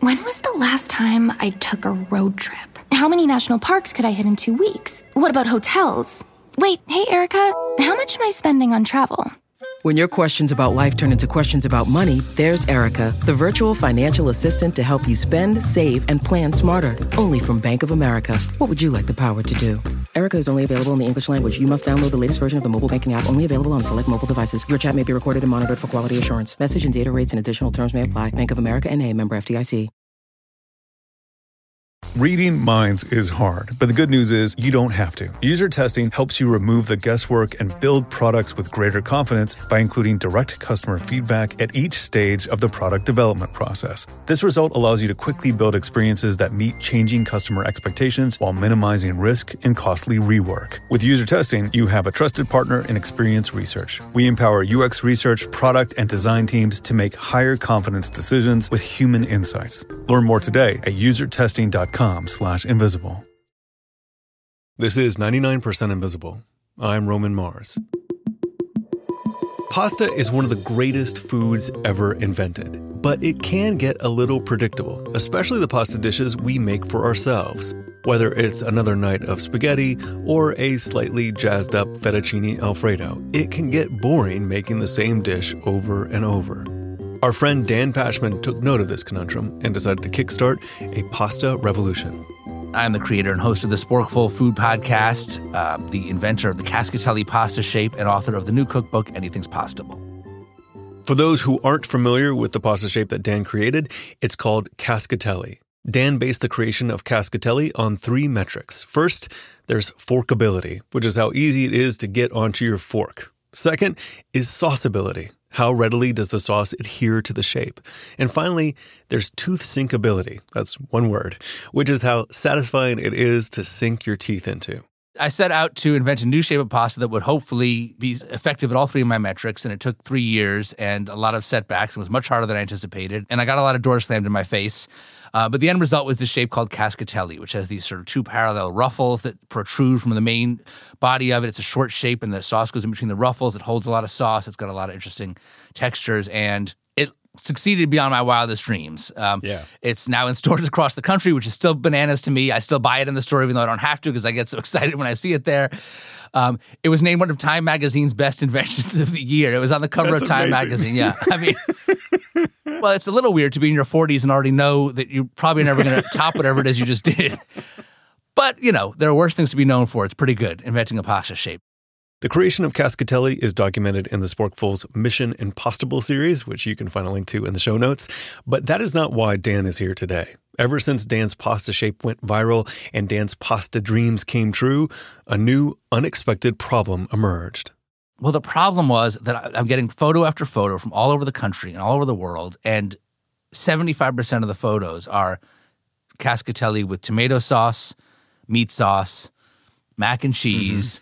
When was the last time I took a road trip? How many national parks could I hit in 2 weeks? What about hotels? Wait, hey, Erica, how much am I spending on travel? When your questions about life turn into questions about money, there's Erica, the virtual financial assistant to help you spend, save, and plan smarter. Only from Bank of America. What would you like the power to do? Erica is only available in the English language. You must download the latest version of the mobile banking app, only available on select mobile devices. Your chat may be recorded and monitored for quality assurance. Message and data rates and additional terms may apply. Bank of America N.A., member FDIC. Reading minds is hard, but the good news is you don't have to. User testing helps you remove the guesswork and build products with greater confidence by including direct customer feedback at each stage of the product development process. This result allows you to quickly build experiences that meet changing customer expectations while minimizing risk and costly rework. With user testing, you have a trusted partner in Experience Research. We empower UX research, product, and design teams to make higher confidence decisions with human insights. Learn more today at usertesting.com/invisible. This is 99% Invisible. I'm Roman Mars. Pasta is one of the greatest foods ever invented, but it can get a little predictable, especially the pasta dishes we make for ourselves. Whether it's another night of spaghetti or a slightly jazzed up fettuccine alfredo, it can get boring making the same dish over and over. Our friend Dan Pashman took note of this conundrum and decided to kickstart a pasta revolution. I'm the creator and host of the Sporkful Food Podcast, the inventor of the Cascatelli pasta shape, and author of the new cookbook, Anything's Pastable. For those who aren't familiar with the pasta shape that Dan created, it's called Cascatelli. Dan based the creation of Cascatelli on 3 metrics. First, there's forkability, which is how easy it is to get onto your fork. Second is sauceability. How readily does the sauce adhere to the shape? And finally, there's tooth sinkability. That's one word, which is how satisfying it is to sink your teeth into. I set out to invent a new shape of pasta that would hopefully be effective at all 3 of my metrics, and it took 3 years and a lot of setbacks. It was much harder than I anticipated, and I got a lot of doors slammed in my face. But the end result was this shape called Cascatelli, which has these sort of 2 parallel ruffles that protrude from the main body of it. It's a short shape, and the sauce goes in between the ruffles. It holds a lot of sauce. It's got a lot of interesting textures, and it succeeded beyond my wildest dreams. It's now in stores across the country, which is still bananas to me. I still buy it in the store, even though I don't have to, because I get so excited when I see it there. It was named one of Time Magazine's best inventions of the year. It was on the cover of Time Magazine. Yeah, I mean... Well, it's a little weird to be in your 40s and already know that you're probably never going to top whatever it is you just did. But, you know, there are worse things to be known for. It's pretty good, inventing a pasta shape. The creation of Cascatelli is documented in the Sporkful's Mission Impossible series, which you can find a link to in the show notes. But that is not why Dan is here today. Ever since Dan's pasta shape went viral and Dan's pasta dreams came true, a new, unexpected problem emerged. Well, the problem was that I'm getting photo after photo from all over the country and all over the world, and 75% of the photos are Cascatelli with tomato sauce, meat sauce, mac and cheese.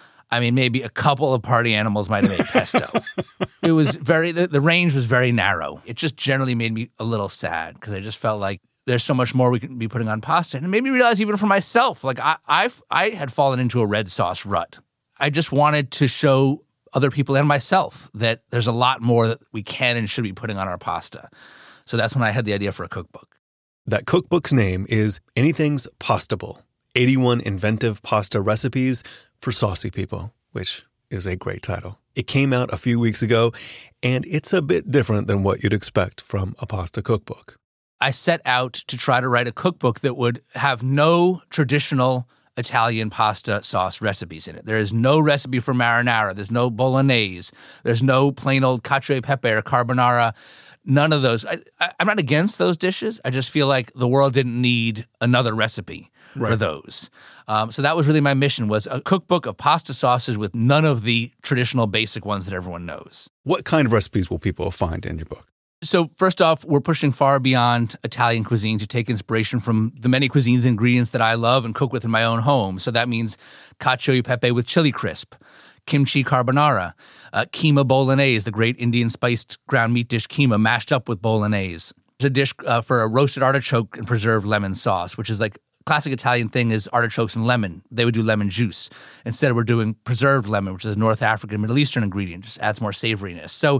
I mean, maybe a couple of party animals might have made pesto. It was the range was very narrow. It just generally made me a little sad because I just felt like there's so much more we could be putting on pasta. And it made me realize even for myself, like I had fallen into a red sauce rut. I just wanted to show other people and myself that there's a lot more that we can and should be putting on our pasta. So that's when I had the idea for a cookbook. That cookbook's name is Anything's Pastable, 81 Inventive Pasta Recipes for Saucy People, which is a great title. It came out a few weeks ago, and it's a bit different than what you'd expect from a pasta cookbook. I set out to try to write a cookbook that would have no traditional Italian pasta sauce recipes in it. There is no recipe for marinara. There's no bolognese. There's no plain old cacio e pepe or carbonara. None of those. I'm not against those dishes. I just feel like the world didn't need another recipe for those. So that was really my mission, was a cookbook of pasta sauces with none of the traditional basic ones that everyone knows. What kind of recipes will people find in your book? So first off, we're pushing far beyond Italian cuisine to take inspiration from the many cuisines and ingredients that I love and cook with in my own home. So that means cacio e pepe with chili crisp, kimchi carbonara, keema bolognese, the great Indian spiced ground meat dish keema mashed up with bolognese. There's a dish for a roasted artichoke and preserved lemon sauce, which is like classic Italian thing is artichokes and lemon. They would do lemon juice. Instead, we're doing preserved lemon, which is a North African, Middle Eastern ingredient. Just adds more savoriness. So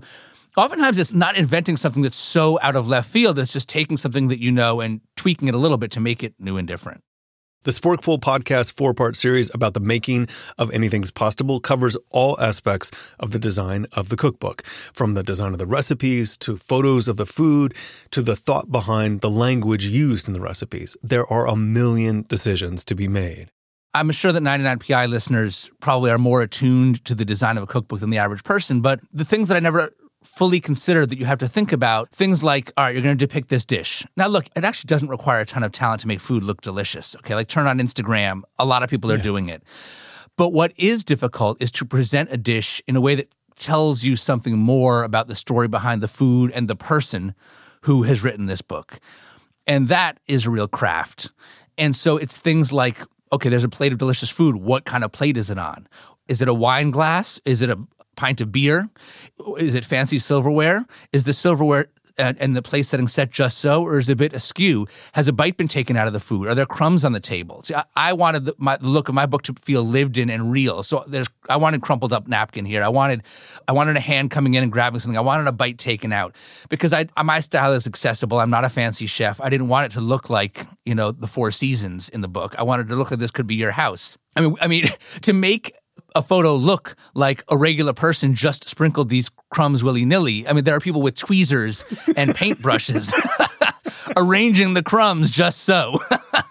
oftentimes it's not inventing something that's so out of left field. It's just taking something that you know and tweaking it a little bit to make it new and different. The Sporkful podcast 4-part series about the making of Anything's Possible covers all aspects of the design of the cookbook, from the design of the recipes to photos of the food to the thought behind the language used in the recipes. There are a million decisions to be made. I'm sure that 99PI listeners probably are more attuned to the design of a cookbook than the average person, but the things that I never fully consider that you have to think about, things like, all right, you're going to depict this dish. Now, look, it actually doesn't require a ton of talent to make food look delicious, okay? Like turn on Instagram, a lot of people are doing it. But what is difficult is to present a dish in a way that tells you something more about the story behind the food and the person who has written this book. And that is a real craft. And so it's things like, okay, there's a plate of delicious food. What kind of plate is it on? Is it a wine glass? Is it a pint of beer? Is it fancy silverware? Is the silverware and the place setting set just so, or is it a bit askew? Has a bite been taken out of the food? Are there crumbs on the table? See, I wanted the look of my book to feel lived in and real. So I wanted crumpled up napkin here. I wanted a hand coming in and grabbing something. I wanted a bite taken out because my style is accessible. I'm not a fancy chef. I didn't want it to look like, the Four Seasons in the book. I wanted it to look like this could be your house. I mean, to make a photo look like a regular person just sprinkled these crumbs willy-nilly. I mean, there are people with tweezers and paintbrushes arranging the crumbs just so.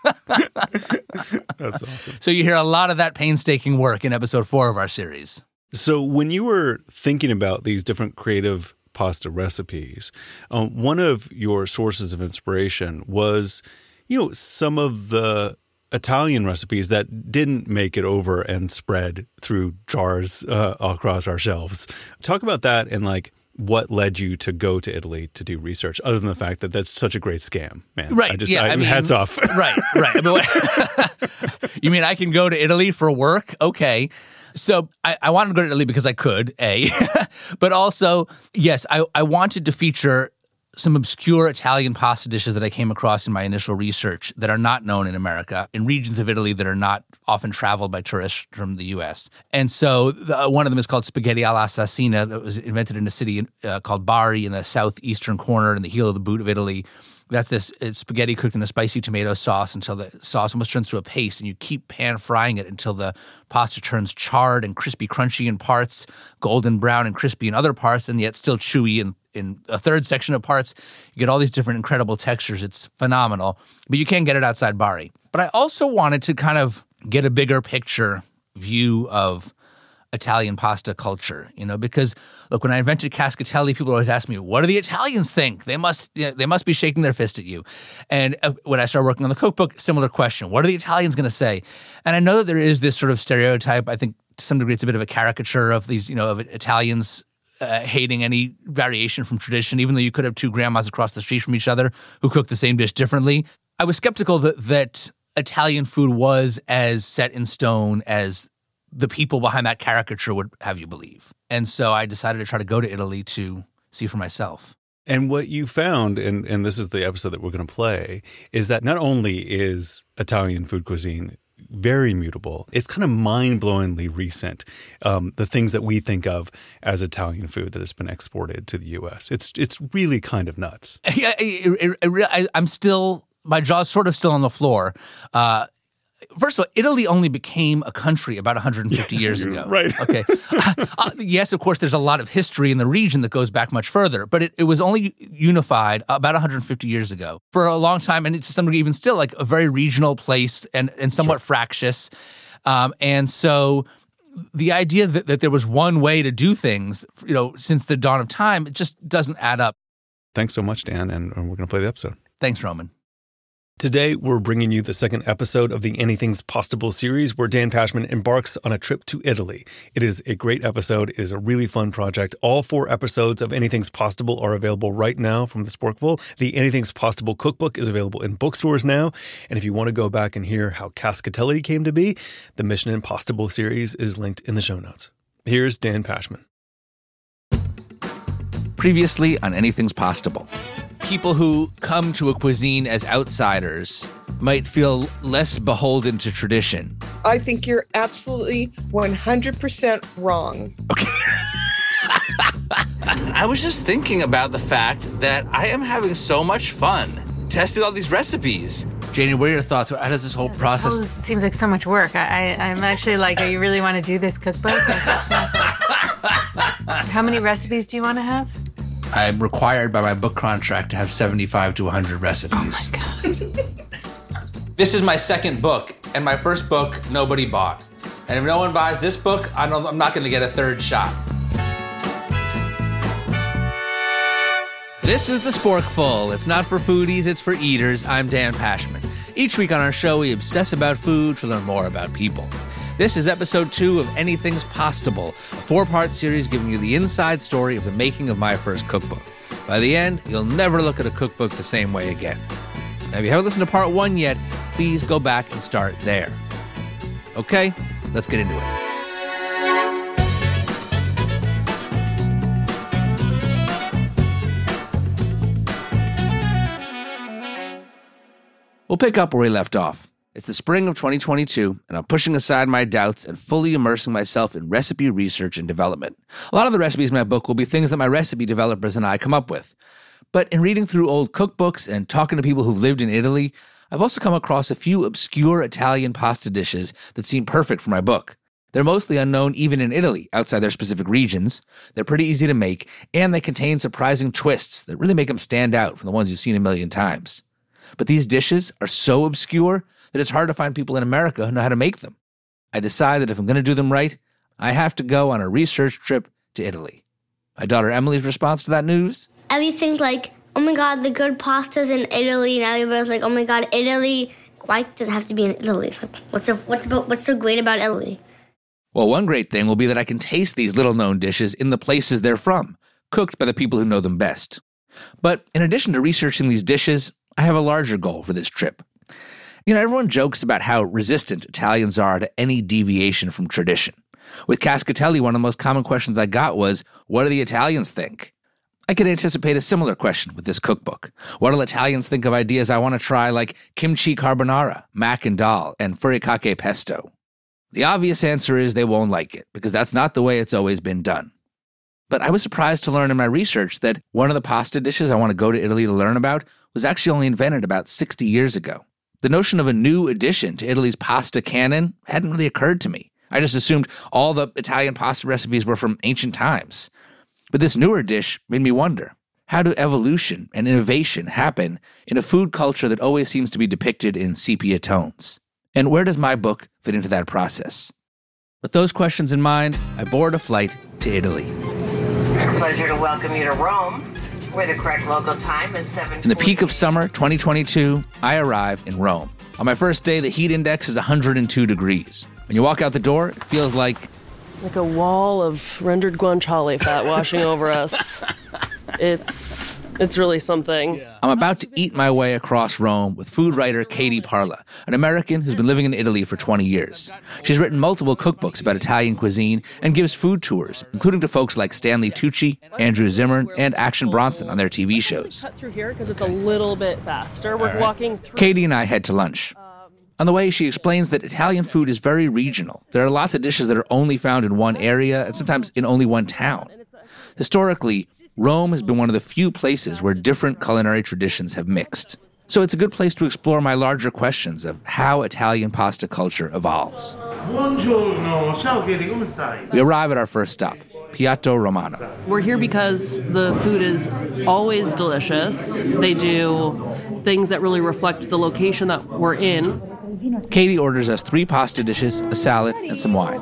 That's awesome. So you hear a lot of that painstaking work in episode 4 of our series. So when you were thinking about these different creative pasta recipes, one of your sources of inspiration was, some of the Italian recipes that didn't make it over and spread through jars across our shelves. Talk about that and what led you to go to Italy to do research, other than the fact that that's such a great scam, man. Right. Hats off. Right. You mean I can go to Italy for work? Okay. So I wanted to go to Italy because I could, A. But also, yes, I wanted to feature some obscure Italian pasta dishes that I came across in my initial research that are not known in America, in regions of Italy that are not often traveled by tourists from the U.S. And so one of them is called spaghetti all'assassina, that was invented in a city called Bari in the southeastern corner in the heel of the boot of Italy. That's it's spaghetti cooked in a spicy tomato sauce until the sauce almost turns to a paste, and you keep pan frying it until the pasta turns charred and crispy, crunchy in parts, golden brown and crispy in other parts, and yet still chewy in a third section of parts. You get all these different incredible textures. It's phenomenal, but you can't get it outside Bari. But I also wanted to kind of get a bigger picture view of Italian pasta culture, because look, when I invented Cascatelli, people always ask me, what do the Italians think? They must be shaking their fist at you. And when I started working on the cookbook, similar question, what are the Italians going to say? And I know that there is this sort of stereotype. I think to some degree it's a bit of a caricature of these, of Italians hating any variation from tradition, even though you could have two grandmas across the street from each other who cook the same dish differently. I was skeptical that Italian food was as set in stone as the people behind that caricature would have you believe. And so I decided to try to go to Italy to see for myself. And what you found, and this is the episode that we're going to play, is that not only is Italian food cuisine very mutable, it's kind of mind-blowingly recent, the things that we think of as Italian food that has been exported to the U.S. It's really kind of nuts. Yeah, I'm still, my jaw's sort of still on the floor. First of all, Italy only became a country about 150 years ago. Right. Okay. Yes, of course, there's a lot of history in the region that goes back much further, but it was only unified about 150 years ago. For a long time, and to some degree even still, a very regional place and somewhat fractious. And so the idea that there was one way to do things, since the dawn of time, it just doesn't add up. Thanks so much, Dan, and we're going to play the episode. Thanks, Roman. Today, we're bringing you the second episode of the Anything's Possible series, where Dan Pashman embarks on a trip to Italy. It is a great episode. It is a really fun project. All 4 episodes of Anything's Possible are available right now from the Sporkful. The Anything's Possible cookbook is available in bookstores now. And if you want to go back and hear how Cascatelli came to be, the Mission Impossible series is linked in the show notes. Here's Dan Pashman. Previously on Anything's Possible. People who come to a cuisine as outsiders might feel less beholden to tradition. I think you're absolutely 100% wrong. Okay. I was just thinking about the fact that I am having so much fun testing all these recipes. Janie, what are your thoughts? How does this whole process... This seems like so much work. I'm actually like, you really want to do this cookbook? How many recipes do you want to have? I'm required by my book contract to have 75 to 100 recipes. Oh, my God. This is my second book, and my first book, nobody bought. And if no one buys this book, I'm not going to get a third shot. This is The Sporkful. It's not for foodies, it's for eaters. I'm Dan Pashman. Each week on our show, we obsess about food to learn more about people. This is episode 2 of Anything's Postable, a 4-part series giving you the inside story of the making of my first cookbook. By the end, you'll never look at a cookbook the same way again. Now, if you haven't listened to part 1 yet, please go back and start there. Okay, let's get into it. We'll pick up where we left off. It's the spring of 2022, and I'm pushing aside my doubts and fully immersing myself in recipe research and development. A lot of the recipes in my book will be things that my recipe developers and I come up with. But in reading through old cookbooks and talking to people who've lived in Italy, I've also come across a few obscure Italian pasta dishes that seem perfect for my book. They're mostly unknown even in Italy, outside their specific regions. They're pretty easy to make, and they contain surprising twists that really make them stand out from the ones you've seen a million times. But these dishes are so obscure that it's hard to find people in America who know how to make them. I decide that if I'm going to do them right, I have to go on a research trip to Italy. My daughter Emily's response to that news? Everything like, oh my God, the good pasta's in Italy, and everybody's like, oh my God, Italy. Why does it have to be in Italy? Like, what's so great about Italy? Well, one great thing will be that I can taste these little-known dishes in the places they're from, cooked by the people who know them best. But in addition to researching these dishes, I have a larger goal for this trip. You know, everyone jokes about how resistant Italians are to any deviation from tradition. With Cascatelli, one of the most common questions I got was, what do the Italians think? I could anticipate a similar question with this cookbook. What will Italians think of ideas I want to try like kimchi carbonara, mac and dal, and furikake pesto? The obvious answer is they won't like it, because that's not the way it's always been done. But I was surprised to learn in my research that one of the pasta dishes I want to go to Italy to learn about was actually only invented about 60 years ago. The notion of a new addition to Italy's pasta canon hadn't really occurred to me. I just assumed all the Italian pasta recipes were from ancient times. But this newer dish made me wonder, how do evolution and innovation happen in a food culture that always seems to be depicted in sepia tones? And where does my book fit into that process? With those questions in mind, I board a flight to Italy. It's a pleasure to welcome you to Rome, where the correct local time is 7:40. In the peak of summer 2022, I arrive in Rome. On my first day, the heat index is 102 degrees. When you walk out the door, it feels like a wall of rendered guanciale fat washing over us. It's really something. I'm about to eat my way across Rome with food writer Katie Parla, an American who's been living in Italy for 20 years. She's written multiple cookbooks about Italian cuisine and gives food tours, including to folks like Stanley Tucci, Andrew Zimmern, and Action Bronson on their TV shows. Cut through here because it's a little bit faster. We're walking through. Katie and I head to lunch. On the way, she explains that Italian food is very regional. There are lots of dishes that are only found in one area and sometimes in only one town. Historically, Rome has been one of the few places where different culinary traditions have mixed. So it's a good place to explore my larger questions of how Italian pasta culture evolves. Buongiorno, ciao Katie, come stai? We arrive at our first stop, Piatto Romano. We're here because the food is always delicious. They do things that really reflect the location that we're in. Katie orders us 3 pasta dishes, a salad, and some wine.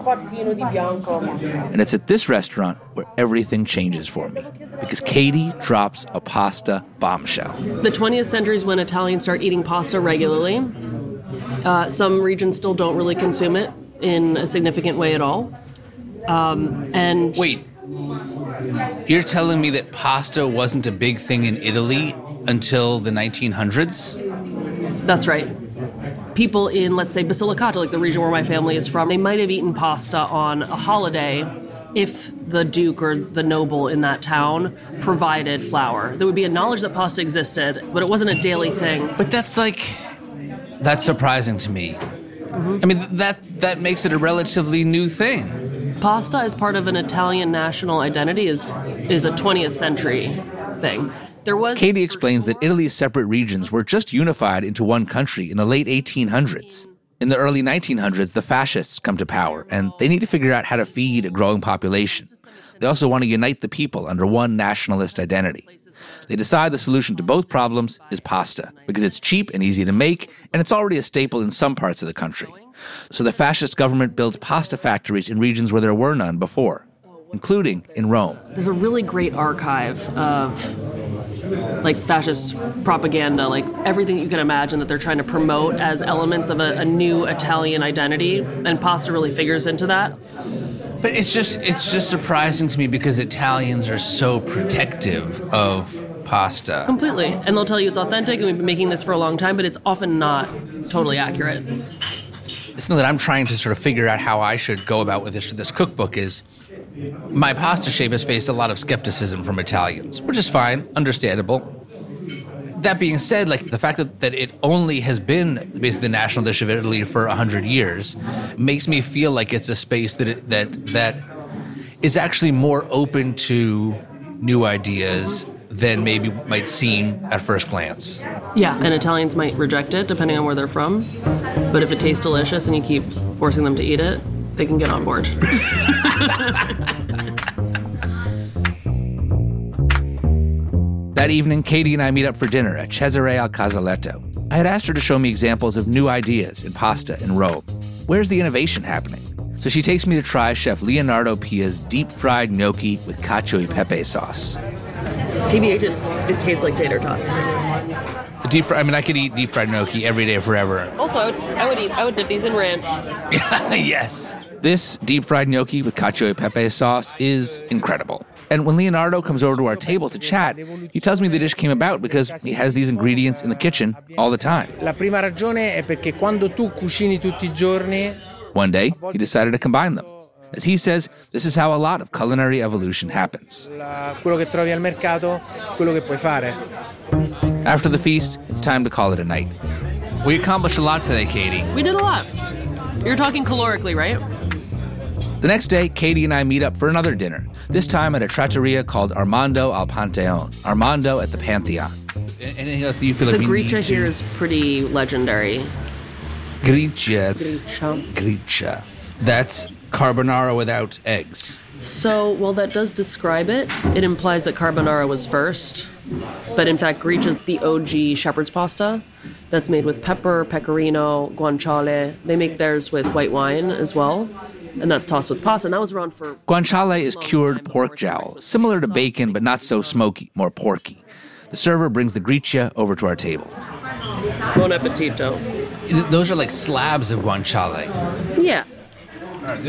And it's at this restaurant where everything changes for me, because Katie drops a pasta bombshell. The 20th century is when Italians start eating pasta regularly. Some regions still don't really consume it in a significant way at all. And wait, you're telling me that pasta wasn't a big thing in Italy until the 1900s? That's right. People in, let's say, Basilicata, like the region where my family is from, they might have eaten pasta on a holiday if the duke or the noble in that town provided flour. There would be a knowledge that pasta existed, but it wasn't a daily thing. But that's surprising to me. Mm-hmm. I mean, that makes it a relatively new thing. Pasta as part of an Italian national identity is a 20th century thing. Katie explains that Italy's separate regions were just unified into one country in the late 1800s. In the early 1900s, the fascists come to power, and they need to figure out how to feed a growing population. They also want to unite the people under one nationalist identity. They decide the solution to both problems is pasta, because it's cheap and easy to make, and it's already a staple in some parts of the country. So the fascist government builds pasta factories in regions where there were none before, including in Rome. There's a really great archive of fascist propaganda, everything you can imagine that they're trying to promote as elements of a new Italian identity, and pasta really figures into that. But it's just surprising to me because Italians are so protective of pasta. Completely. And they'll tell you it's authentic and we've been making this for a long time, but it's often not totally accurate. Something that I'm trying to sort of figure out how I should go about with this cookbook is my pasta shape has faced a lot of skepticism from Italians, which is fine, understandable. That being said, the fact that it only has been basically the national dish of Italy for 100 years makes me feel like it's a space that is actually more open to new ideas than maybe might seem at first glance. Yeah, and Italians might reject it depending on where they're from. But if it tastes delicious and you keep forcing them to eat it, they can get on board. That evening, Katie and I meet up for dinner at Cesare al Casaletto. I had asked her to show me examples of new ideas in pasta in Rome. Where's the innovation happening? So she takes me to try Chef Leonardo Pia's deep-fried gnocchi with cacio e pepe sauce. TBH, it tastes like tater tots. I could eat deep-fried gnocchi every day forever. Also, I would dip these in ranch. Yes. This deep-fried gnocchi with cacio e pepe sauce is incredible. And when Leonardo comes over to our table to chat, he tells me the dish came about because he has these ingredients in the kitchen all the time. La prima ragione è perché quando tu cucini tutti I giorni. One day, he decided to combine them. As he says, this is how a lot of culinary evolution happens. Quello che trovi al mercato, quello che puoi fare. After the feast, it's time to call it a night. We accomplished a lot today, Katie. We did a lot. You're talking calorically, right? The next day, Katie and I meet up for another dinner, this time at a trattoria called Armando al Pantheon. Armando at the Pantheon. Anything else that you feel like we need to... The gricia here is pretty legendary. Gricia. That's carbonara without eggs. So, while that does describe it, it implies that carbonara was first. But in fact, gricia is the OG shepherd's pasta that's made with pepper, pecorino, guanciale. They make theirs with white wine as well. And that's tossed with pasta, and that was around for... Guanciale is cured pork jowl, similar to bacon, but not so smoky, more porky. The server brings the gricia over to our table. Buon appetito. Those are like slabs of guanciale. Yeah. All right,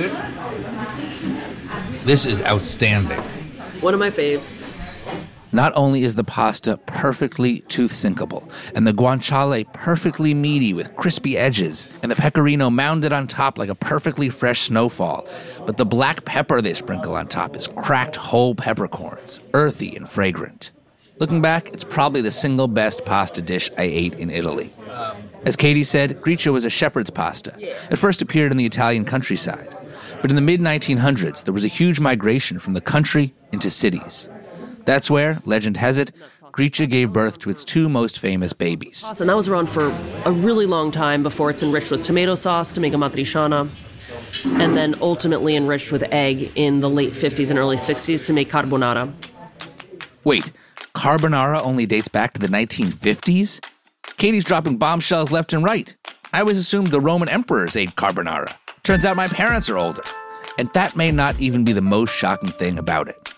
this is outstanding. One of my faves. Not only is the pasta perfectly tooth-sinkable, and the guanciale perfectly meaty with crispy edges, and the pecorino mounded on top like a perfectly fresh snowfall, but the black pepper they sprinkle on top is cracked whole peppercorns, earthy and fragrant. Looking back, it's probably the single best pasta dish I ate in Italy. As Katie said, gricia was a shepherd's pasta. It first appeared in the Italian countryside. But in the mid-1900s, there was a huge migration from the country into cities. That's where, legend has it, gricia gave birth to its two most famous babies. And that was around for a really long time before it's enriched with tomato sauce to make a matriciana, and then ultimately enriched with egg in the late 50s and early 60s to make carbonara. Wait, carbonara only dates back to the 1950s? Katie's dropping bombshells left and right. I always assumed the Roman emperors ate carbonara. Turns out my parents are older. And that may not even be the most shocking thing about it.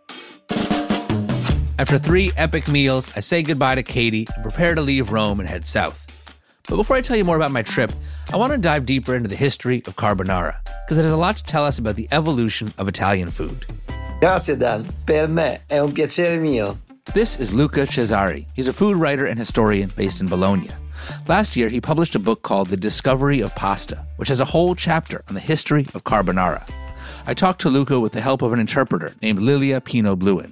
After 3 epic meals, I say goodbye to Katie and prepare to leave Rome and head south. But before I tell you more about my trip, I want to dive deeper into the history of carbonara, because it has a lot to tell us about the evolution of Italian food. Grazie, Dan. Per me è un piacere mio. This is Luca Cesari. He's a food writer and historian based in Bologna. Last year, he published a book called The Discovery of Pasta, which has a whole chapter on the history of carbonara. I talked to Luca with the help of an interpreter named Lilia Pino-Bluen.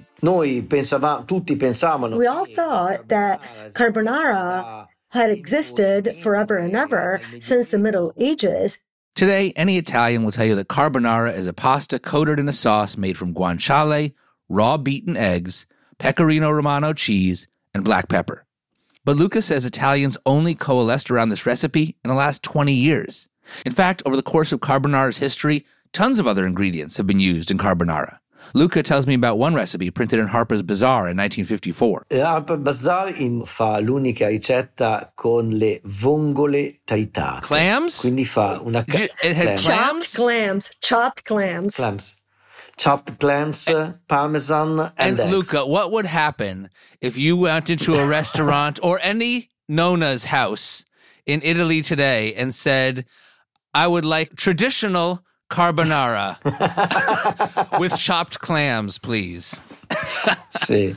We all thought that carbonara had existed forever and ever since the Middle Ages, Today, any Italian will tell you that carbonara is a pasta coated in a sauce made from guanciale, raw beaten eggs, pecorino romano cheese, and black pepper. But Luca says Italians only coalesced around this recipe in the last 20 years. In fact, over the course of carbonara's history, tons of other ingredients have been used in carbonara. Luca tells me about one recipe printed in Harper's Bazaar in 1954. Harper's Bazaar fa l'unica ricetta con le vongole tritate. Clams? Quindi fa una It had clams? Chopped clams. Chopped clams, parmesan, and eggs. Luca, what would happen if you went into a restaurant or any Nona's house in Italy today and said, I would like traditional carbonara with chopped clams, please? Sì.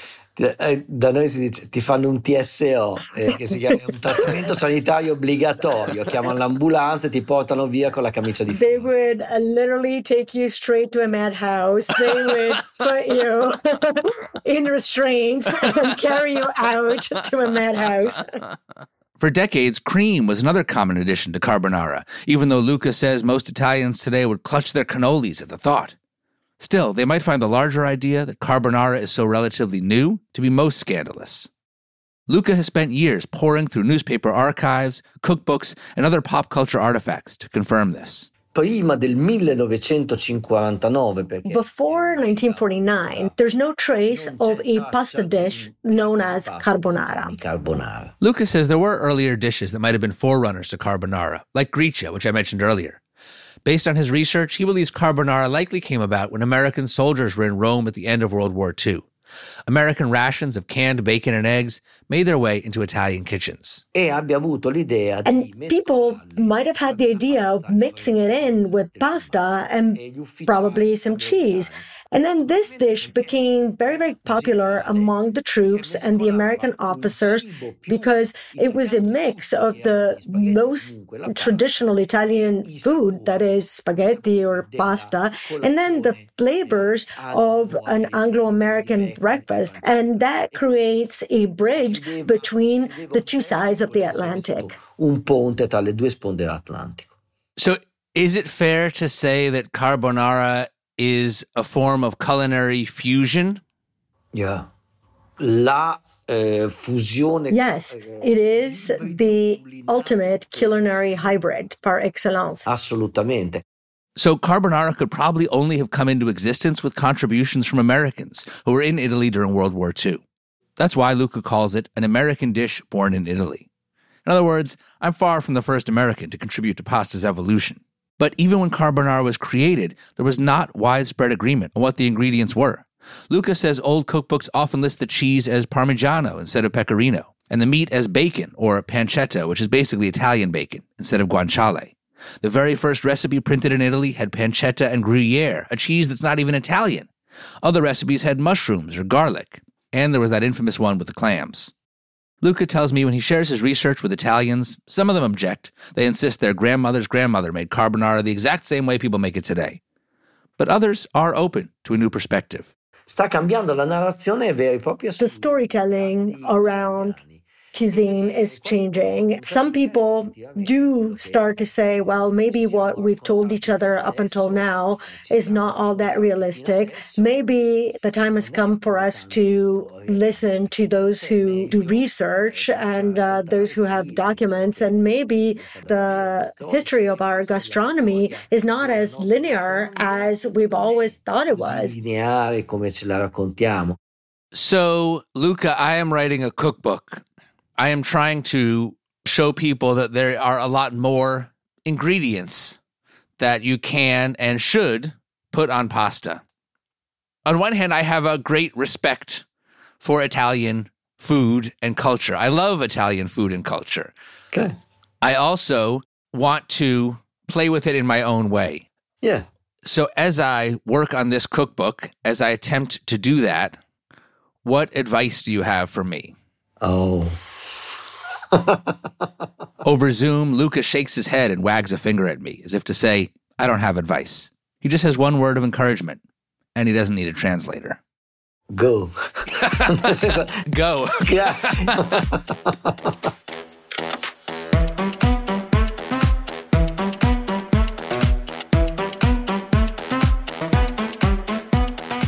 Da noi si dice ti fanno un TSO, che si chiama un trattamento sanitario obbligatorio. Chiamano l'ambulanza e ti portano via con la camicia di They would literally take you straight to a madhouse. They would put you in restraints and carry you out to a madhouse. For decades, cream was another common addition to carbonara, even though Luca says most Italians today would clutch their cannolis at the thought. Still, they might find the larger idea that carbonara is so relatively new to be most scandalous. Luca has spent years poring through newspaper archives, cookbooks, and other pop culture artifacts to confirm this. Prima del 1959, Before 1949, there's no trace of a pasta dish known as carbonara. Luca says there were earlier dishes that might have been forerunners to carbonara, like gricia, which I mentioned earlier. Based on his research, he believes carbonara likely came about when American soldiers were in Rome at the end of World War II. American rations of canned bacon and eggs made their way into Italian kitchens. And people might have had the idea of mixing it in with pasta and probably some cheese. And then this dish became very, very popular among the troops and the American officers because it was a mix of the most traditional Italian food, that is spaghetti or pasta, and then the flavors of an Anglo-American breakfast. And that creates a bridge between the two sides of the Atlantic. Un ponte tra le due sponde dell'Atlantico. So is it fair to say that carbonara is a form of culinary fusion? Yeah. Fusione. Yes, it is the ultimate culinary hybrid par excellence. Assolutamente. So carbonara could probably only have come into existence with contributions from Americans who were in Italy during World War II. That's why Luca calls it an American dish born in Italy. In other words, I'm far from the first American to contribute to pasta's evolution. But even when carbonara was created, there was not widespread agreement on what the ingredients were. Luca says old cookbooks often list the cheese as Parmigiano instead of Pecorino, and the meat as bacon, or pancetta, which is basically Italian bacon, instead of guanciale. The very first recipe printed in Italy had pancetta and Gruyere, a cheese that's not even Italian. Other recipes had mushrooms or garlic, and there was that infamous one with the clams. Luca tells me when he shares his research with Italians, some of them object. They insist their grandmother's grandmother made carbonara the exact same way people make it today. But others are open to a new perspective. Sta cambiando la narrazione vera e propria. The storytelling around cuisine is changing. Some people do start to say, well, maybe what we've told each other up until now is not all that realistic. Maybe the time has come for us to listen to those who do research and those who have documents. And maybe the history of our gastronomy is not as linear as we've always thought it was. Lineare come ce la raccontiamo. So, Luca, I am writing a cookbook. I am trying to show people that there are a lot more ingredients that you can and should put on pasta. On one hand, I have a great respect for Italian food and culture. I love Italian food and culture. Okay. I also want to play with it in my own way. Yeah. So as I work on this cookbook, as I attempt to do that, what advice do you have for me? Oh. Over Zoom, Luca shakes his head and wags a finger at me, as if to say, I don't have advice. He just has one word of encouragement, and he doesn't need a translator. Go. Go. Yeah.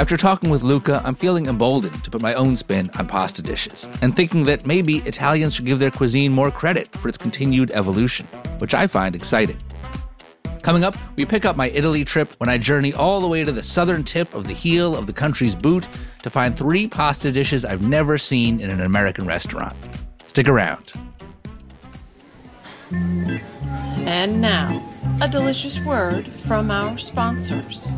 After talking with Luca, I'm feeling emboldened to put my own spin on pasta dishes, and thinking that maybe Italians should give their cuisine more credit for its continued evolution, which I find exciting. Coming up, we pick up my Italy trip when I journey all the way to the southern tip of the heel of the country's boot to find 3 pasta dishes I've never seen in an American restaurant. Stick around. And now, a delicious word from our sponsors.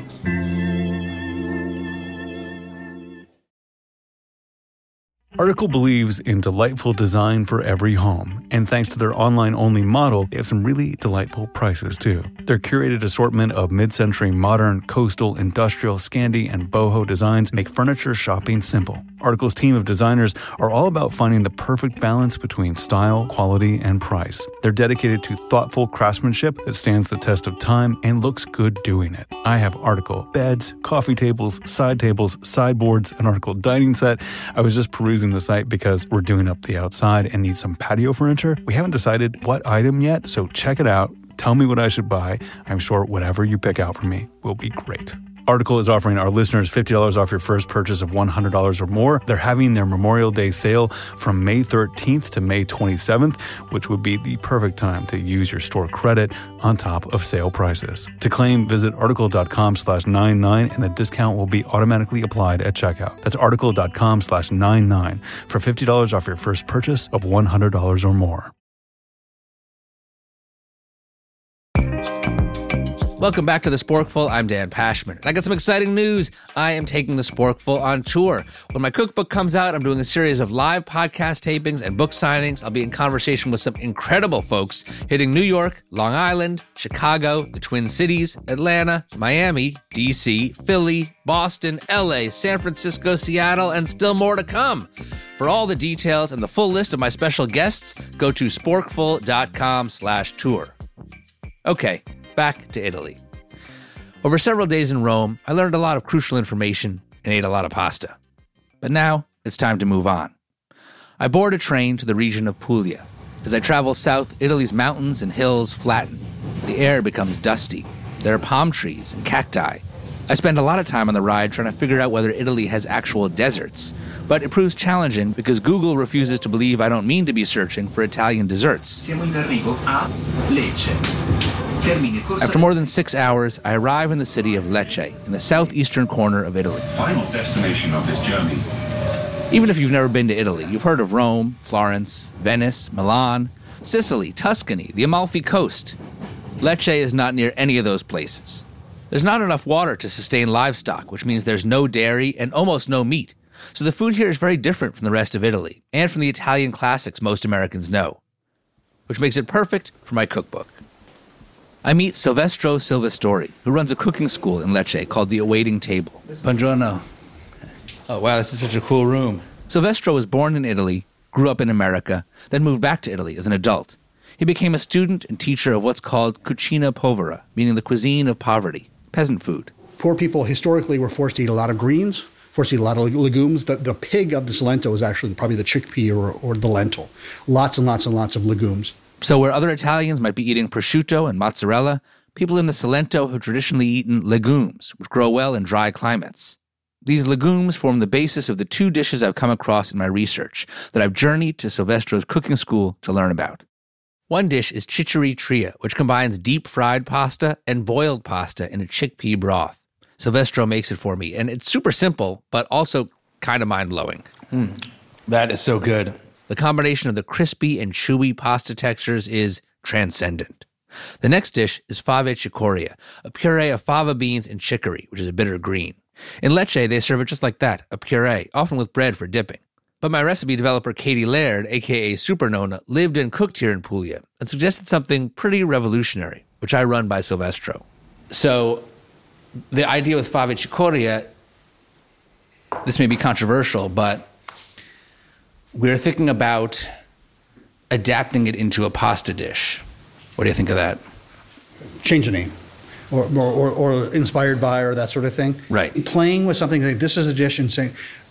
Article believes in delightful design for every home, and thanks to their online-only model, they have some really delightful prices too. Their curated assortment of mid-century modern, coastal, industrial, Scandi, and boho designs make furniture shopping simple. Article's team of designers are all about finding the perfect balance between style, quality, and price. They're dedicated to thoughtful craftsmanship that stands the test of time and looks good doing it. I have Article beds, coffee tables, sideboards, an Article dining set. I was just perusing the site because we're doing up the outside and need some patio furniture. We haven't decided what item yet, so check it out. Tell me what I should buy. I'm sure whatever you pick out for me will be great. Article is offering our listeners $50 off your first purchase of $100 or more. They're having their Memorial Day sale from May 13th to May 27th, which would be the perfect time to use your store credit on top of sale prices. To claim, visit article.com/99 and the discount will be automatically applied at checkout. That's article.com/99 for $50 off your first purchase of $100 or more. Welcome back to The Sporkful. I'm Dan Pashman. And I got some exciting news. I am taking The Sporkful on tour. When my cookbook comes out, I'm doing a series of live podcast tapings and book signings. I'll be in conversation with some incredible folks hitting New York, Long Island, Chicago, the Twin Cities, Atlanta, Miami, D.C., Philly, Boston, L.A., San Francisco, Seattle, and still more to come. For all the details and the full list of my special guests, go to sporkful.com/tour. Okay. Back to Italy. Over several days in Rome, I learned a lot of crucial information and ate a lot of pasta. But now, it's time to move on. I board a train to the region of Puglia. As I travel south, Italy's mountains and hills flatten. The air becomes dusty. There are palm trees and cacti. I spend a lot of time on the ride trying to figure out whether Italy has actual deserts. But it proves challenging because Google refuses to believe I don't mean to be searching for Italian desserts. Siamo in arrivo a Lecce. After more than 6 hours, I arrive in the city of Lecce, in the southeastern corner of Italy. Final destination of this journey. Even if you've never been to Italy, you've heard of Rome, Florence, Venice, Milan, Sicily, Tuscany, the Amalfi Coast. Lecce is not near any of those places. There's not enough water to sustain livestock, which means there's no dairy and almost no meat. So the food here is very different from the rest of Italy, and from the Italian classics most Americans know, which makes it perfect for my cookbook. I meet Silvestro Silvestori, who runs a cooking school in Lecce called The Awaiting Table. Buongiorno. Oh, wow, this is such a cool room. Silvestro was born in Italy, grew up in America, then moved back to Italy as an adult. He became a student and teacher of what's called cucina povera, meaning the cuisine of poverty, peasant food. Poor people historically were forced to eat a lot of greens, forced to eat a lot of legumes. The pig of the Salento was actually probably the chickpea or the lentil. Lots and lots and lots of legumes. So where other Italians might be eating prosciutto and mozzarella, people in the Salento have traditionally eaten legumes, which grow well in dry climates. These legumes form the basis of the 2 dishes I've come across in my research that I've journeyed to Silvestro's cooking school to learn about. One dish is chichiri tria, which combines deep-fried pasta and boiled pasta in a chickpea broth. Silvestro makes it for me, and it's super simple, but also kind of mind-blowing. That is so good. The combination of the crispy and chewy pasta textures is transcendent. The next dish is fave cicoria, a puree of fava beans and chicory, which is a bitter green. In Lecce, they serve it just like that, a puree, often with bread for dipping. But my recipe developer Katie Laird, a.k.a. Supernona, lived and cooked here in Puglia and suggested something pretty revolutionary, which I run by Silvestro. So the idea with fave cicoria, this may be controversial, but we're thinking about adapting it into a pasta dish. What do you think of that? Change the name. Or inspired by, or that sort of thing. Right. Playing with something like this is a dish and saying,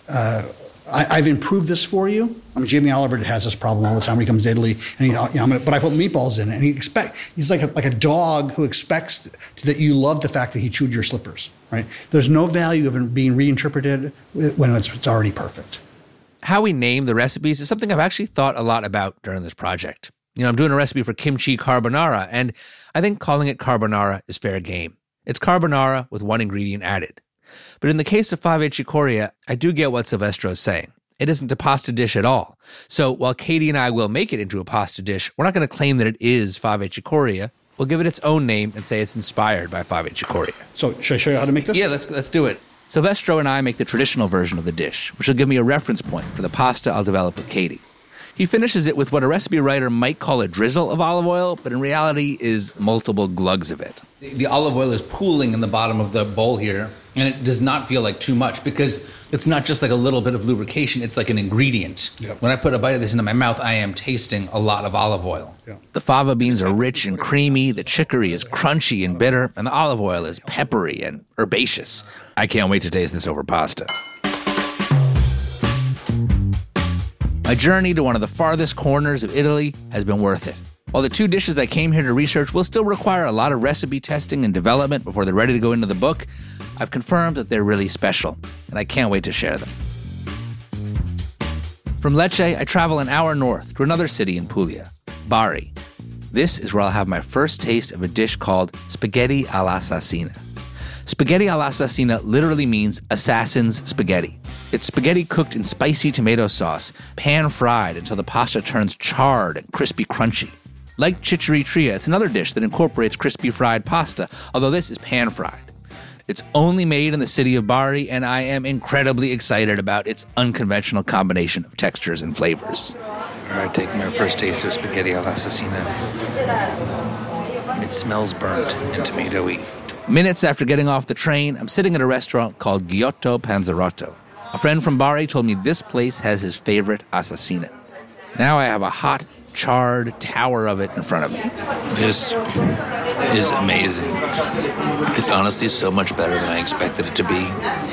I've improved this for you. I mean, Jamie Oliver has this problem all the time when he comes to Italy, and but I put meatballs in it, and he's like a dog who expects that you love the fact that he chewed your slippers, right? There's no value of it being reinterpreted when it's already perfect. How we name the recipes is something I've actually thought a lot about during this project. I'm doing a recipe for kimchi carbonara, and I think calling it carbonara is fair game. It's carbonara with one ingredient added. But in the case of fave cicoria, I do get what Silvestro's saying. It isn't a pasta dish at all. So while Katie and I will make it into a pasta dish, we're not going to claim that it is fave cicoria. We'll give it its own name and say it's inspired by fave cicoria. So should I show you how to make this? Yeah, let's do it. Silvestro and I make the traditional version of the dish, which will give me a reference point for the pasta I'll develop with Katie. He finishes it with what a recipe writer might call a drizzle of olive oil, but in reality is multiple glugs of it. The olive oil is pooling in the bottom of the bowl here, and it does not feel like too much because it's not just like a little bit of lubrication, it's like an ingredient. Yep. When I put a bite of this into my mouth, I am tasting a lot of olive oil. Yeah. The fava beans are rich and creamy, the chicory is crunchy and bitter, and the olive oil is peppery and herbaceous. I can't wait to taste this over pasta. My journey to one of the farthest corners of Italy has been worth it. While the two dishes I came here to research will still require a lot of recipe testing and development before they're ready to go into the book, I've confirmed that they're really special, and I can't wait to share them. From Lecce, I travel an hour north to another city in Puglia, Bari. This is where I'll have my first taste of a dish called spaghetti all'assassina. Spaghetti all'assassina literally means assassin's spaghetti. It's spaghetti cooked in spicy tomato sauce, pan-fried until the pasta turns charred and crispy crunchy. Like chicchiriccia, it's another dish that incorporates crispy fried pasta, although this is pan-fried. It's only made in the city of Bari, and I am incredibly excited about its unconventional combination of textures and flavors. All right, taking my first taste of spaghetti all'assassina. It smells burnt and tomatoey. Minutes after getting off the train, I'm sitting at a restaurant called Giotto Panzerotto. A friend from Bari told me this place has his favorite assassina. Now I have a hot, charred tower of it in front of me. This is amazing. It's honestly so much better than I expected it to be.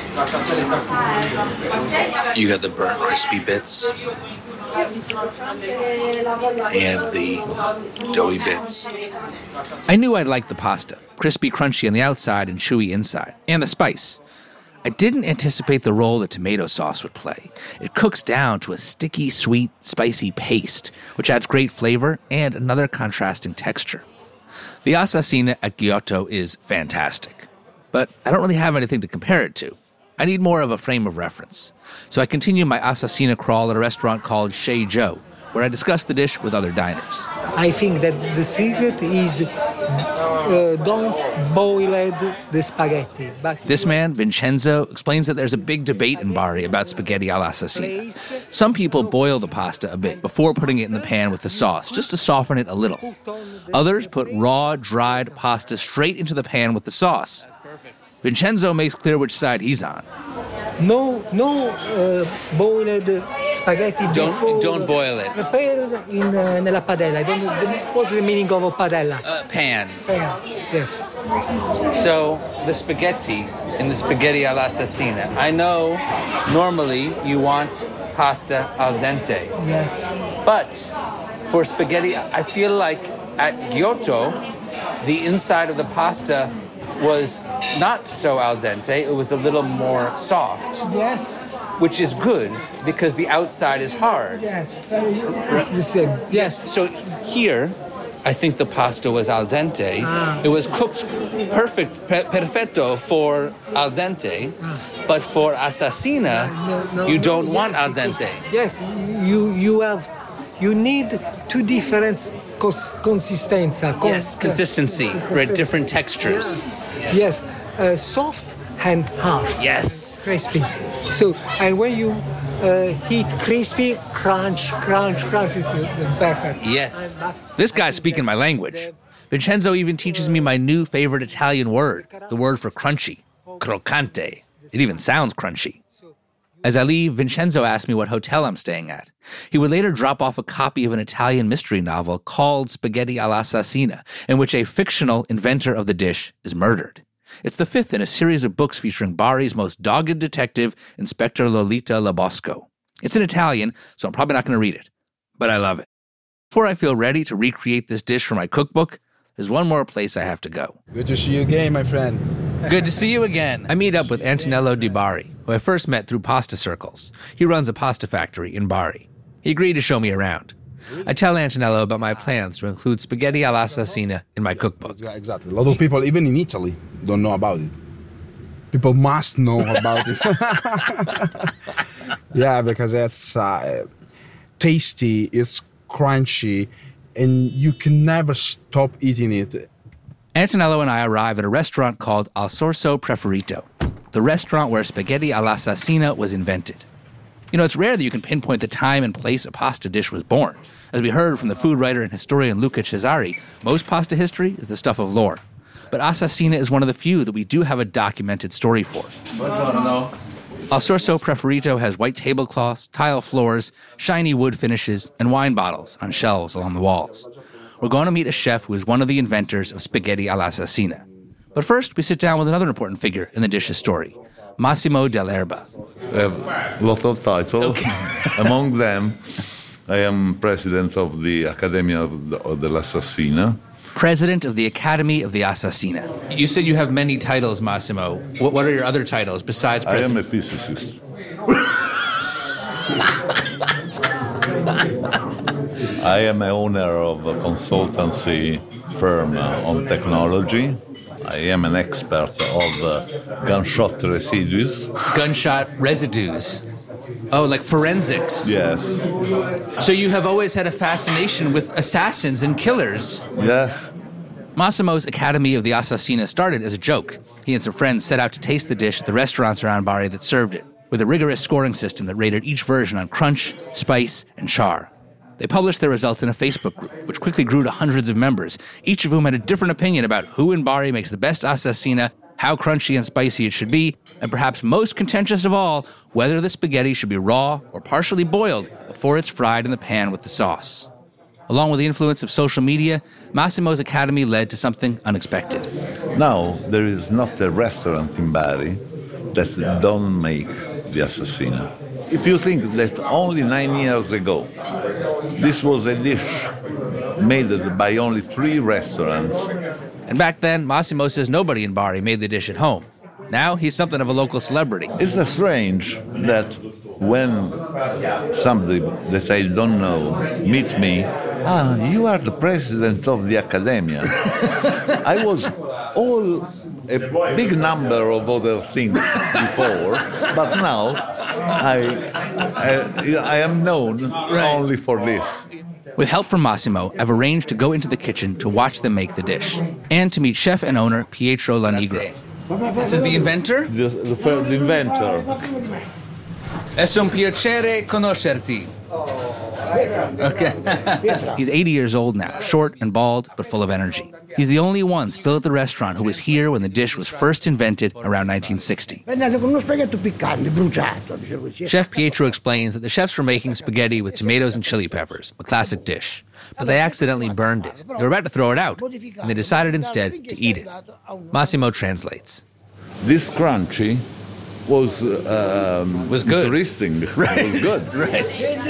You got the burnt, crispy bits and the doughy bits. I knew I'd like the pasta, crispy, crunchy on the outside and chewy inside, and the spice. I didn't anticipate the role that tomato sauce would play. It cooks down to a sticky, sweet, spicy paste, which adds great flavor and another contrasting texture. The assassina at Giotto is fantastic, but I don't really have anything to compare it to. I need more of a frame of reference. So I continue my assassina crawl at a restaurant called Chez Joe, where I discuss the dish with other diners. I think that the secret is don't boil the spaghetti. But this man, Vincenzo, explains that there's a big debate in Bari about spaghetti all'assassina. Some people boil the pasta a bit before putting it in the pan with the sauce, just to soften it a little. Others put raw, dried pasta straight into the pan with the sauce. Vincenzo makes clear which side he's on. No boiled spaghetti before. Don't boil it. Prepare nella padella. What's the meaning of a padella? Pan. Pan, yes. So the spaghetti in the spaghetti all'assassina. I know normally you want pasta al dente. Yes. But for spaghetti, I feel like at Giotto, the inside of the pasta was not so al dente, it was a little more soft. Yes. Which is good because the outside is hard. Yes, it's the same. Yes. So here, I think the pasta was al dente. It was cooked perfetto for al dente, but for assassina, you don't want al dente. Yes, you need two different consistency. Yes, consistency, right? Different textures. Yes, soft and hard. Yes. Crispy. So, and when you heat crispy, crunch, it's perfect. Yes. This guy's speaking my language. Vincenzo even teaches me my new favorite Italian word, the word for crunchy, croccante. It even sounds crunchy. As I leave, Vincenzo asks me what hotel I'm staying at. He would later drop off a copy of an Italian mystery novel called Spaghetti all'assassina, in which a fictional inventor of the dish is murdered. It's the fifth in a series of books featuring Bari's most dogged detective, Inspector Lolita Labosco. It's in Italian, so I'm probably not going to read it, but I love it. Before I feel ready to recreate this dish for my cookbook, there's one more place I have to go. Good to see you again, my friend. Good to see you again. I meet up with Antonello Di Bari, who I first met through Pasta Circles. He runs a pasta factory in Bari. He agreed to show me around. I tell Antonello about my plans to include spaghetti all'assassina in my cookbook. Exactly. A lot of people, even in Italy, don't know about it. People must know about it. Yeah, because it's tasty, it's crunchy, and you can never stop eating it. Antonello and I arrive at a restaurant called Al Sorso Preferito, the restaurant where spaghetti all'assassina was invented. You know, it's rare that you can pinpoint the time and place a pasta dish was born. As we heard from the food writer and historian Luca Cesari, most pasta history is the stuff of lore. But Assassina is one of the few that we do have a documented story for. Buongiorno. Al Sorso Preferito has white tablecloths, tile floors, shiny wood finishes, and wine bottles on shelves along the walls. We're going to meet a chef who is one of the inventors of spaghetti all'assassina. But first, we sit down with another important figure in the dish's story, Massimo Dell'Erba. I have a lot of titles. Okay. Among them, I am president of the Accademia dell'Assassina. President of the Academy of the Assassina. You said you have many titles, Massimo. What are your other titles besides president? I am a physicist. I am an owner of a consultancy firm on technology. I am an expert of gunshot residues. Gunshot residues? Oh, like forensics? Yes. So you have always had a fascination with assassins and killers? Yes. Massimo's Academy of the Assassina started as a joke. He and some friends set out to taste the dish at the restaurants around Bari that served it, with a rigorous scoring system that rated each version on crunch, spice, and char. They published their results in a Facebook group, which quickly grew to hundreds of members, each of whom had a different opinion about who in Bari makes the best assassina, how crunchy and spicy it should be, and perhaps most contentious of all, whether the spaghetti should be raw or partially boiled before it's fried in the pan with the sauce. Along with the influence of social media, Massimo's Academy led to something unexpected. Now, there is not a restaurant in Bari that don't make the assassina. If you think that only 9 years ago, this was a dish made by only 3 restaurants. And back then, Massimo says nobody in Bari made the dish at home. Now he's something of a local celebrity. It's strange that when somebody that I don't know meet me, you are the president of the Accademia. I was all a big number of other things before, but now I am known only for this. With help from Massimo, I've arranged to go into the kitchen to watch them make the dish, and to meet chef and owner Pietro Lanigro. This is the inventor? The inventor. È un piacere conoscerti. Okay. He's 80 years old now, short and bald, but full of energy. He's the only one still at the restaurant who was here when the dish was first invented around 1960. Chef Pietro explains that the chefs were making spaghetti with tomatoes and chili peppers, a classic dish. But they accidentally burned it. They were about to throw it out, and they decided instead to eat it. Massimo translates. This crunchy was good. Interesting. Right. Was good. Right.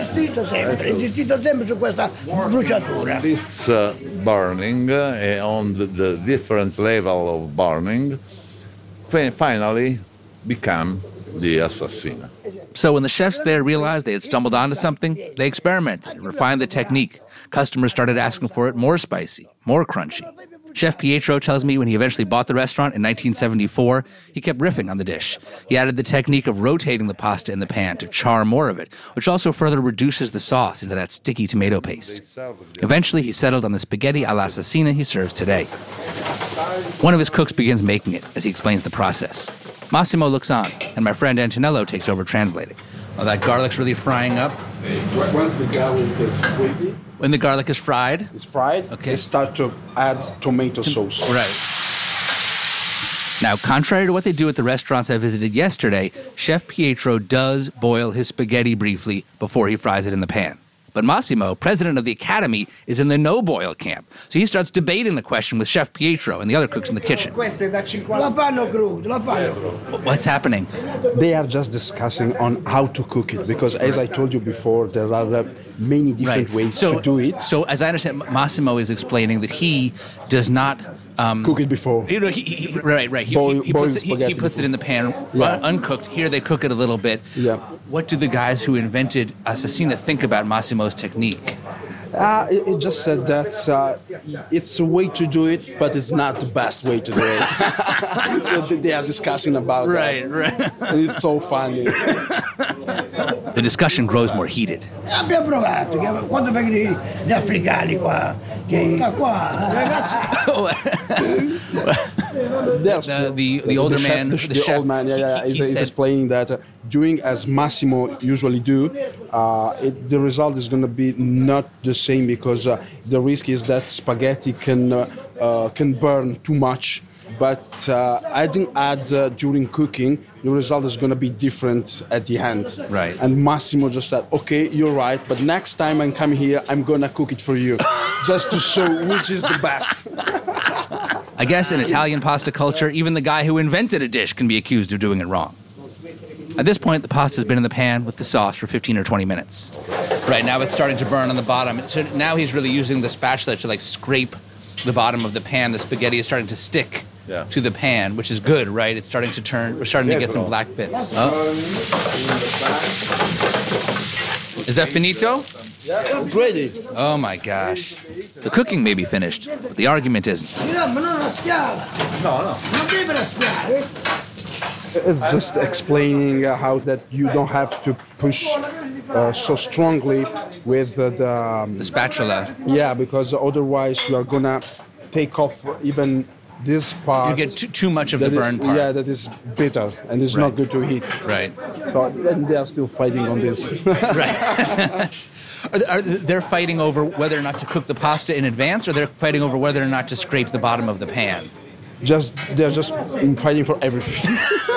This burning on the different level of burning finally became the assassina. So when the chefs there realized they had stumbled onto something, they experimented and refined the technique. Customers started asking for it more spicy, more crunchy. Chef Pietro tells me when he eventually bought the restaurant in 1974, he kept riffing on the dish. He added the technique of rotating the pasta in the pan to char more of it, which also further reduces the sauce into that sticky tomato paste. Eventually, he settled on the spaghetti all'assassina he serves today. One of his cooks begins making it as he explains the process. Massimo looks on, and my friend Antonello takes over translating. Oh, that garlic's really frying up? Once the garlic is crispy, when the garlic is fried? It's fried. Okay. They start to add tomato sauce. Right. Now, contrary to what they do at the restaurants I visited yesterday, Chef Pietro does boil his spaghetti briefly before he fries it in the pan. But Massimo, president of the Academy, is in the no-boil camp. So he starts debating the question with Chef Pietro and the other cooks in the kitchen. What's happening? They are just discussing on how to cook it, because as I told you before, there are many different ways to do it. So as I understand, Massimo is explaining that he does not... cook it before. He puts it in the pan, uncooked. Here they cook it a little bit. Yeah. What do the guys who invented Assassina think about Massimo's technique? It just said that it's a way to do it, but it's not the best way to do it. So they are discussing about that. Right. And it's so funny. The discussion grows more heated. Abbiamo provato, quando vengono gli africani qua, che qua, ragazzi. The older man, the chef, old man, is explaining that doing as Massimo usually do, the result is going to be not the same, because the risk is that spaghetti can burn too much. But add during cooking, the result is going to be different at the end. Right. And Massimo just said, okay, you're right, but next time I come here, I'm going to cook it for you, just to show which is the best. I guess in Italian pasta culture, even the guy who invented a dish can be accused of doing it wrong. At this point, the pasta's been in the pan with the sauce for 15 or 20 minutes. Right, now it's starting to burn on the bottom. So now he's really using the spatula to scrape the bottom of the pan. The spaghetti is starting to stick to the pan, which is good, right? It's starting to turn, we're starting to get some black bits. Is that finito? Yeah, it's ready. Oh my gosh. The cooking may be finished, but the argument isn't. It's just explaining how that you don't have to push so strongly with the spatula. Yeah, because otherwise you are gonna take off even this part. You get too much of the burn part. Yeah, that is bitter and it's not good to eat. Right. So then they are still fighting on this. Right. They're fighting over whether or not to cook the pasta in advance, or they're fighting over whether or not to scrape the bottom of the pan? They're just fighting for everything.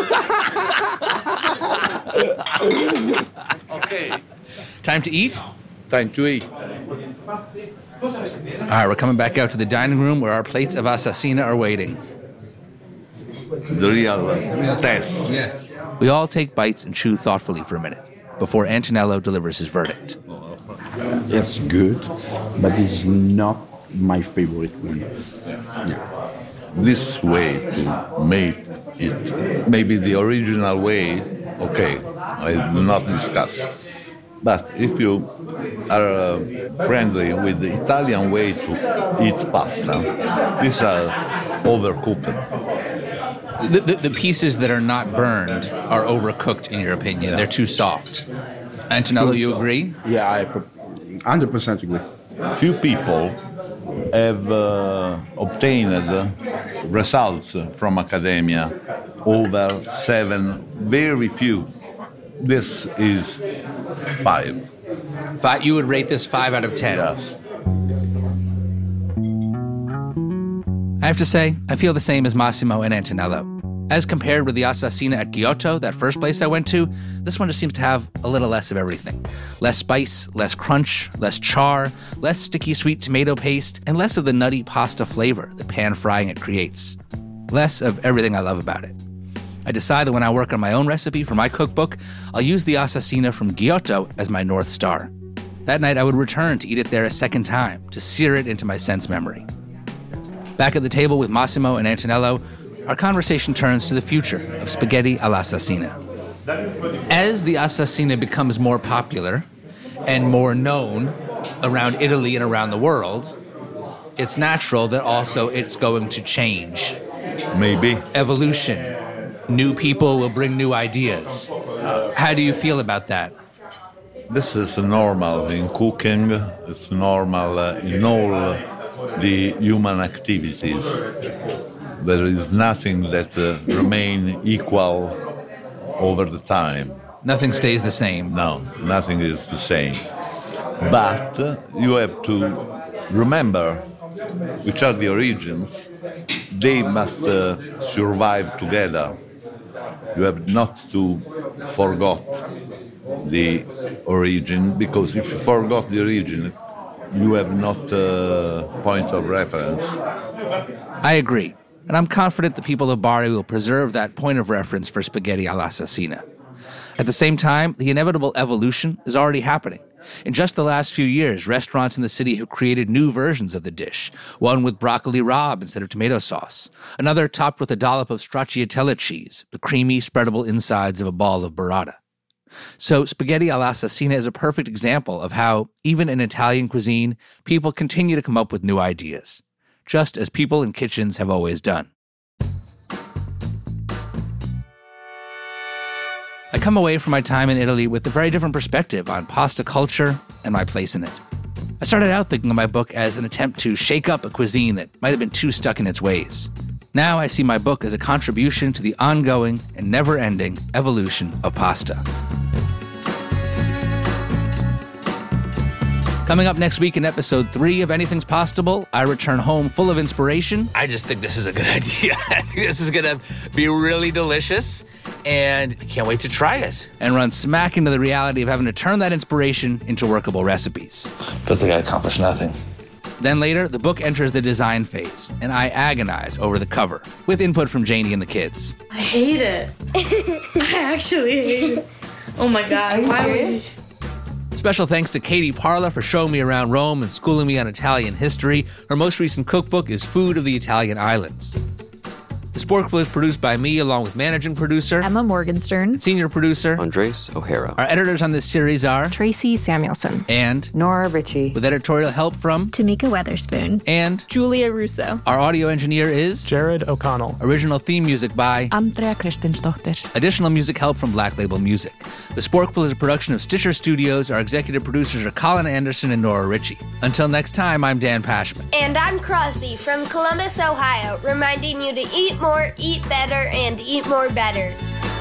Okay. Time to eat? Time to eat. All right, we're coming back out to the dining room where our plates of Assassina are waiting. The real test. Yes. We all take bites and chew thoughtfully for a minute before Antonello delivers his verdict. It's good, but it's not my favorite one. Yeah. This way to make it, maybe the original way, okay, I will not discuss. But if you are friendly with the Italian way to eat pasta, these are overcooked. The pieces that are not burned are overcooked, in your opinion. Yeah. They're too soft. Antonello, you agree? Yeah, I 100% agree. Few people have obtained results from academia over 7, very few. This is 5. You would rate this 5 out of 10? Yes. I have to say, I feel the same as Massimo and Antonello. As compared with the Assassina at Giotto, that first place I went to, this one just seems to have a little less of everything. Less spice, less crunch, less char, less sticky sweet tomato paste, and less of the nutty pasta flavor that pan frying it creates. Less of everything I love about it. I decide that when I work on my own recipe for my cookbook, I'll use the Assassina from Giotto as my North Star. That night I would return to eat it there a second time, to sear it into my sense memory. Back at the table with Massimo and Antonello, our conversation turns to the future of spaghetti all'assassina. As the Assassina becomes more popular and more known around Italy and around the world, it's natural that also it's going to change. Maybe. Evolution. New people will bring new ideas. How do you feel about that? This is normal in cooking. It's normal in all the human activities. There is nothing that remains equal over the time. Nothing stays the same. No, nothing is the same. But you have to remember which are the origins. They must survive together. You have not to forget the origin, because if you forgot the origin, you have not a point of reference. I agree, and I'm confident the people of Bari will preserve that point of reference for spaghetti all'assassina. At the same time, the inevitable evolution is already happening. In just the last few years, restaurants in the city have created new versions of the dish, one with broccoli rabe instead of tomato sauce, another topped with a dollop of stracciatella cheese, the creamy, spreadable insides of a ball of burrata. So spaghetti all'assassina is a perfect example of how, even in Italian cuisine, people continue to come up with new ideas, just as people in kitchens have always done. I come away from my time in Italy with a very different perspective on pasta culture and my place in it. I started out thinking of my book as an attempt to shake up a cuisine that might have been too stuck in its ways. Now I see my book as a contribution to the ongoing and never-ending evolution of pasta. Coming up next week in episode 3 of Anything's Possible, I return home full of inspiration. I just think this is a good idea. I think this is going to be really delicious, and I can't wait to try it. And run smack into the reality of having to turn that inspiration into workable recipes. Feels like I accomplished nothing. Then later, the book enters the design phase, and I agonize over the cover, with input from Janie and the kids. I hate it. I actually hate it. Oh my God. Why would you? Special thanks to Katie Parla for showing me around Rome and schooling me on Italian history. Her most recent cookbook is Food of the Italian Islands. The Sporkful is produced by me, along with managing producer Emma Morgenstern, senior producer Andres O'Hara. Our editors on this series are Tracy Samuelson and Nora Ritchie, with editorial help from Tamika Weatherspoon and Julia Russo. Our audio engineer is Jared O'Connell. Original theme music by Andrea Kristinsdottir. Additional music help from Black Label Music. The Sporkful is a production of Stitcher Studios. Our executive producers are Colin Anderson and Nora Ritchie. Until next time, I'm Dan Pashman. And I'm Crosby from Columbus, Ohio, reminding you to eat more, eat better, and eat more better.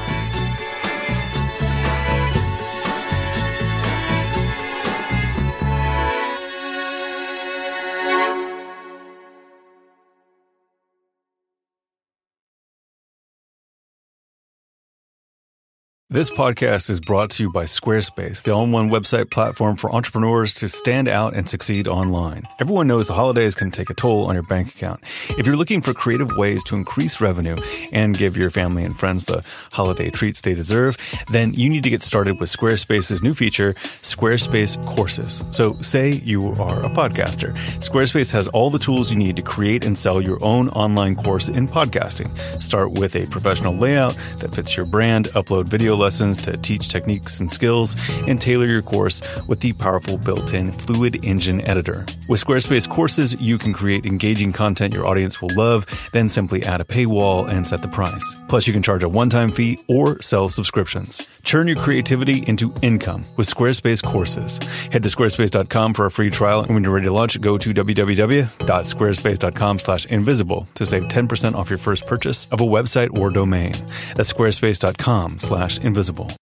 This podcast is brought to you by Squarespace, the all-in-one website platform for entrepreneurs to stand out and succeed online. Everyone knows the holidays can take a toll on your bank account. If you're looking for creative ways to increase revenue and give your family and friends the holiday treats they deserve, then you need to get started with Squarespace's new feature, Squarespace Courses. So say you are a podcaster. Squarespace has all the tools you need to create and sell your own online course in podcasting. Start with a professional layout that fits your brand, upload video lessons to teach techniques and skills, and tailor your course with the powerful built-in Fluid Engine editor. With Squarespace Courses, you can create engaging content your audience will love, then simply add a paywall and set the price. Plus, you can charge a one-time fee or sell subscriptions. Turn your creativity into income with Squarespace Courses. Head to squarespace.com for a free trial, and when you're ready to launch, go to www.squarespace.com/invisible to save 10% off your first purchase of a website or domain. That's squarespace.com/invisible.